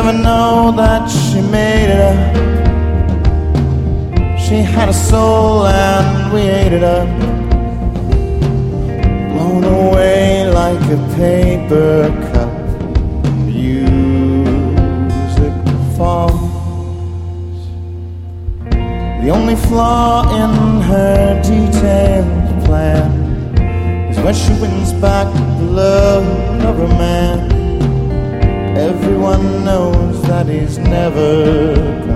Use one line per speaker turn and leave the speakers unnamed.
never know that she made it up. She had a soul and we ate it up. Blown away like a paper cup. Music falls. The only flaw in her detailed plan is when she wins back the love of a man. Everyone knows that he's never